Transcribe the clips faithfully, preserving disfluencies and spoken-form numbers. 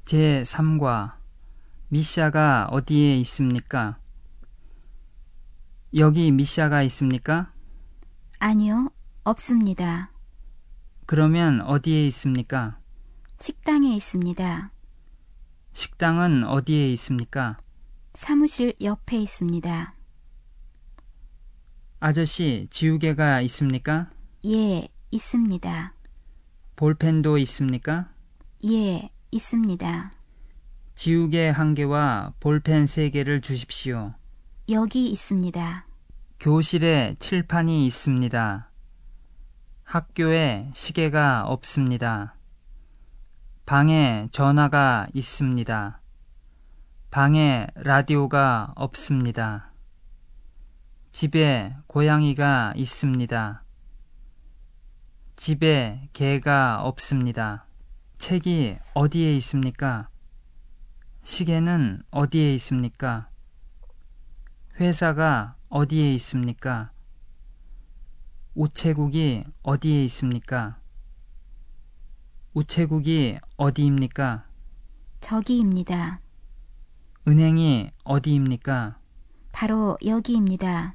제삼 과 미샤가 어디에 있습니까? 여기 미샤가 있습니까? 아니요, 없습니다. 그러면 어디에 있습니까? 식당에 있습니다. 식당은 어디에 있습니까? 사무실 옆에 있습니다. 아저씨, 지우개가 있습니까? 예, 있습니다. 볼펜도 있습니까? 예, 있습니다. 지우개 한 개와 볼펜 세 개를 주십시오. 여기 있습니다. 교실에 칠판이 있습니다. 학교에 시계가 없습니다. 방에 전화가 있습니다. 방에 라디오가 없습니다. 집에 고양이가 있습니다. 집에 개가 없습니다. 책이 어디에 있습니까? 시계는 어디에 있습니까? 회사가 어디에 있습니까? 우체국이 어디에 있습니까? 우체국이 어디입니까? 저기입니다. 은행이 어디입니까? 바로 여기입니다.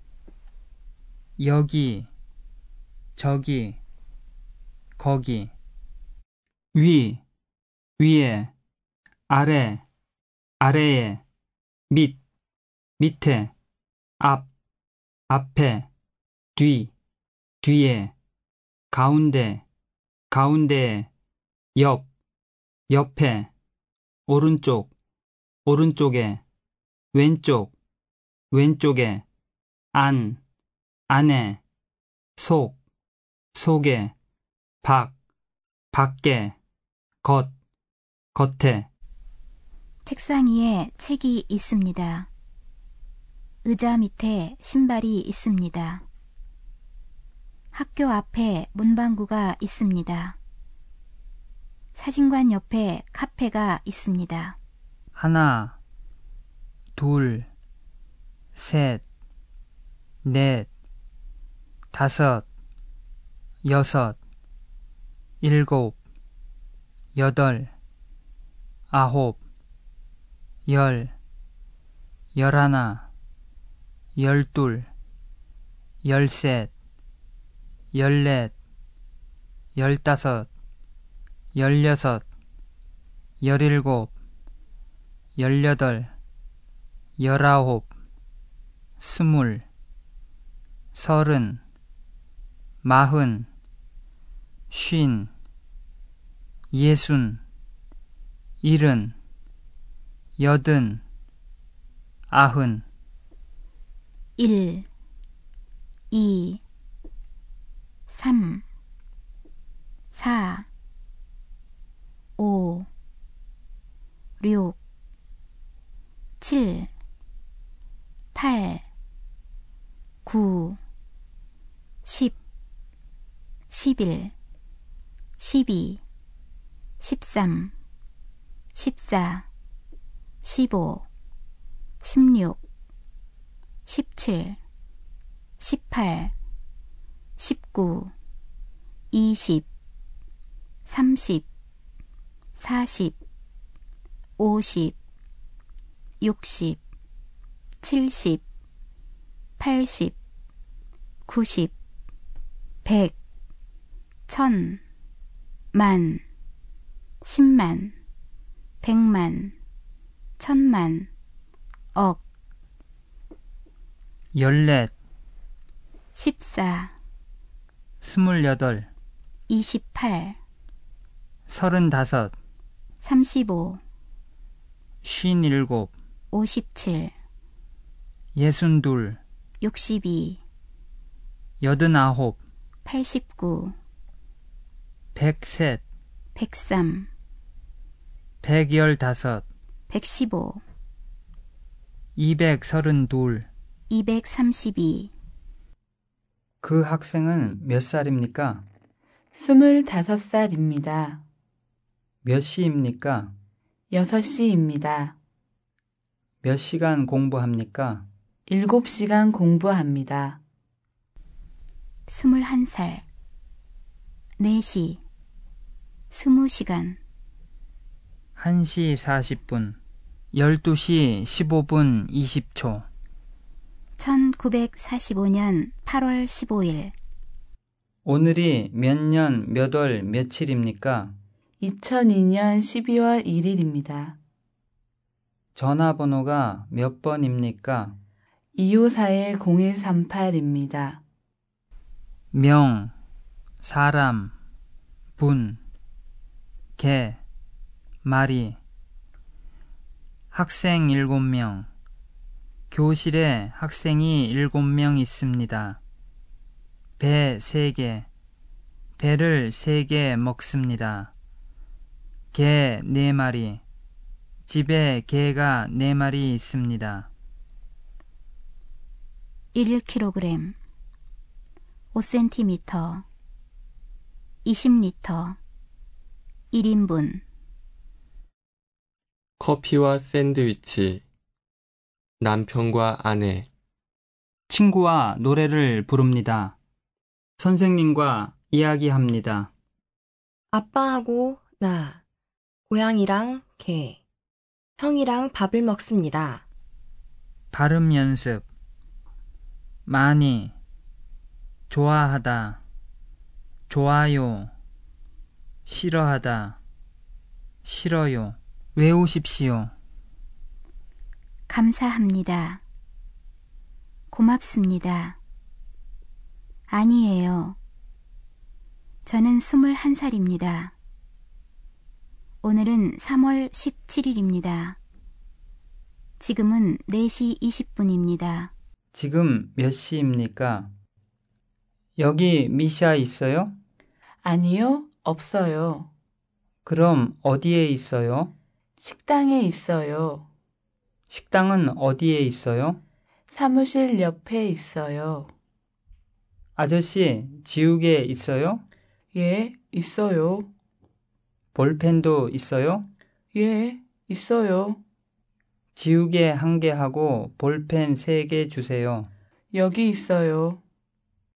여기, 저기, 거기. 위, 위에, 아래, 아래에, 밑, 밑에, 앞, 앞에, 뒤, 뒤에, 가운데, 가운데에, 옆, 옆에, 오른쪽, 오른쪽에, 왼쪽, 왼쪽에, 안, 안에, 속, 속에, 밖, 밖에, 겉, 겉에. 책상 위에 책이 있습니다. 의자 밑에 신발이 있습니다. 학교 앞에 문방구가 있습니다. 사진관 옆에 카페가 있습니다. 하나, 둘, 셋, 넷, 다섯, 여섯, 일곱, 여덟, 아홉, 열, 열하나, 열둘, 열셋, 열넷, 열다섯, 열여섯, 열일곱, 열여덟, 열아홉, 스물, 서른, 마흔, 쉰, 예순, 일흔, 여든, 아흔. 일, 이, 삼, 사, 오, 육, 칠, 팔, 구, 십, 십일, 십이, 십삼, 십사, 십오, 십육, 십칠, 십팔, 십구, 이십, 삼십, 사십, 오십, 육십, 칠십, 팔십, 구십, 백, 천, 만, 십만, 백만, 천만, 억, 열넷, 십사, 스물여덟, 이십팔, 서른다섯, 삼십오, 쉰일곱, 오십칠, 예순둘, 육십이, 여든아홉, 팔십구, 백셋, 백삼, 백열다섯, 백십오, 이백서른둘. 이백삼십이. 그 학생은 몇 살입니까? 스물다섯 살입니다. 몇 시입니까? 여섯 시입니다. 몇 시간 공부합니까? 일곱 시간 공부합니다. 스물한 살, 네 시, 스무 시간, 한 시 사십 분, 열두 시 십오 분 이십 초. 천구백사십오 년 팔월 십오일. 오늘이 몇 년 몇 월 며칠입니까? 이천이 년 십이월 일일입니다. 전화번호가 몇 번입니까? 이오사일 공일삼팔입니다. 명, 사람, 분, 개, 마리. 학생 일곱 명. 교실에 학생이 일곱 명 있습니다. 배 세 개. 배를 세 개 먹습니다. 개 네 마리. 집에 개가 네 마리 있습니다. 일 킬로그램, 오 센티미터, 이십 리터, 일 인분. 커피와 샌드위치. 남편과 아내. 친구와 노래를 부릅니다. 선생님과 이야기합니다. 아빠하고 나, 고양이랑 개, 형이랑 밥을 먹습니다. 발음 연습. 많이, 좋아하다, 좋아요, 싫어하다, 싫어요. 외우십시오. 감사합니다. 고맙습니다. 아니에요. 저는 스물한 살입니다. 오늘은 삼월 십칠일입니다. 지금은 네 시 이십 분입니다. 지금 몇 시입니까? 여기 미샤 있어요? 아니요, 없어요. 그럼 어디에 있어요? 식당에 있어요. 식당은 어디에 있어요? 사무실 옆에 있어요. 아저씨, 지우개 있어요? 예, 있어요. 볼펜도 있어요? 예, 있어요. 지우개 한 개 하고 볼펜 세 개 주세요. 여기 있어요.